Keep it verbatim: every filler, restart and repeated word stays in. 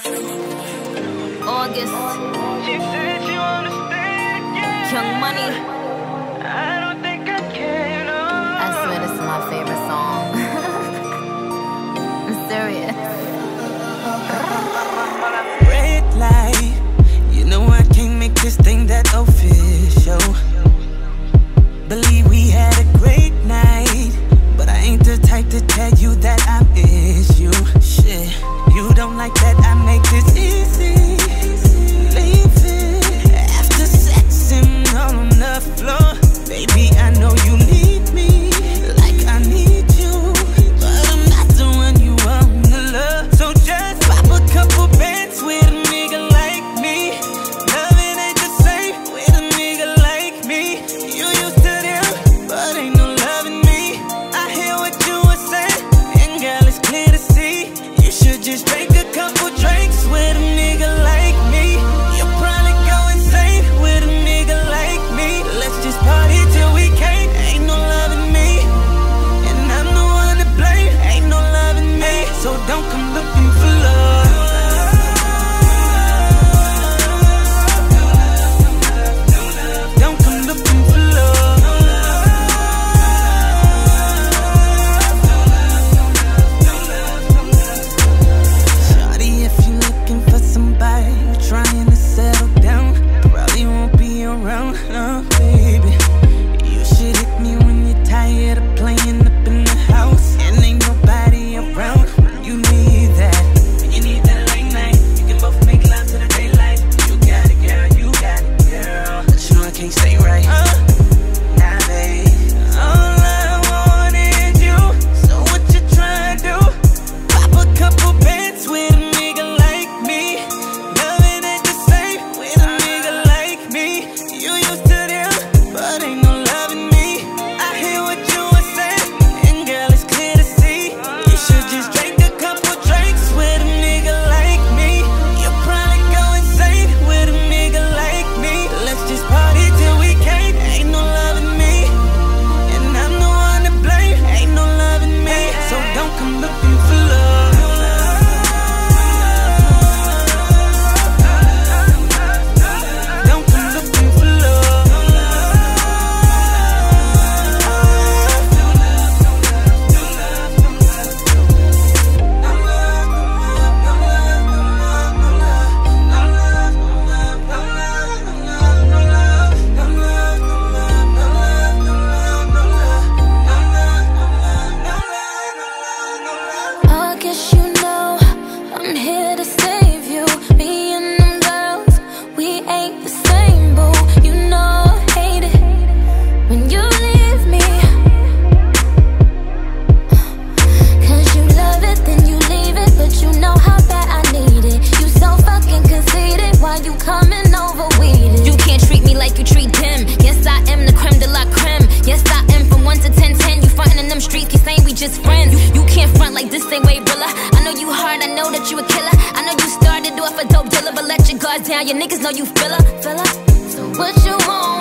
August. She said she wanna stay again. Young Money. I don't think I can. Oh. I swear this is my favorite song. I'm serious. Red light, you know I can't make this thing that official. Believe we had a great night, but I ain't the type to tell you that I miss you. Shit, you don't like that I make this easy. Leave it after sexing all on the floor. Baby, I know you need me like I need you, but I'm not the one you wanna love. So just pop a couple bands with a nigga like me. Loving ain't the same with a nigga like me. You used to them, but ain't no loving me. I hear what you were saying, and girl, it's clear to see. You should just drink a couple drinks with a nigga like me. You'll probably go insane with a nigga like me. Let's just party till we can't. Ain't no loving me, and I'm the one to blame. Ain't no loving me, so don't come looking for love. Don't come looking for love. Shawty, if you're looking for somebody trying to settle down, probably won't be around, uh, baby. You should hit me when you're tired of playing up in the house and ain't nobody around when you need that. When you need that late night, you can both make love to the daylight. You got it, girl, you got it, girl. But you know I can't stay right. Uh, nah, babe. All I want is you. So what you trying to do? Pop a couple bands with a nigga like me. Loving ain't the same with a nigga like me. You used to them, but ain't no loving me. I hear what you were saying, and girl, it's clear to see. You should just drink a couple drinks with a nigga like me. You'll probably go insane with a nigga like me. Let's just party till we can't. Ain't no loving me, and I'm the one to blame. Ain't no loving me, so don't come looking for love. Don't come looking for love. I guess you know I'm here to save you. Me and them girls, we ain't the same, boo. You know I hate it when you leave me. Cause you love it, then you leave it, but you know how bad I need it. You so fucking conceited, why you coming over weeded? You can't treat me like you treat them. Yes, I am the creme de la creme. Yes, I am from one to ten, ten. You frontin' in them streets, keep saying we just friends. You, you can't front like this ain't way Rilla. I know you hard, I know that you a killer. I know you started off a dope dealer, but let your guards down. Your niggas know you filler. Fella, so what you want?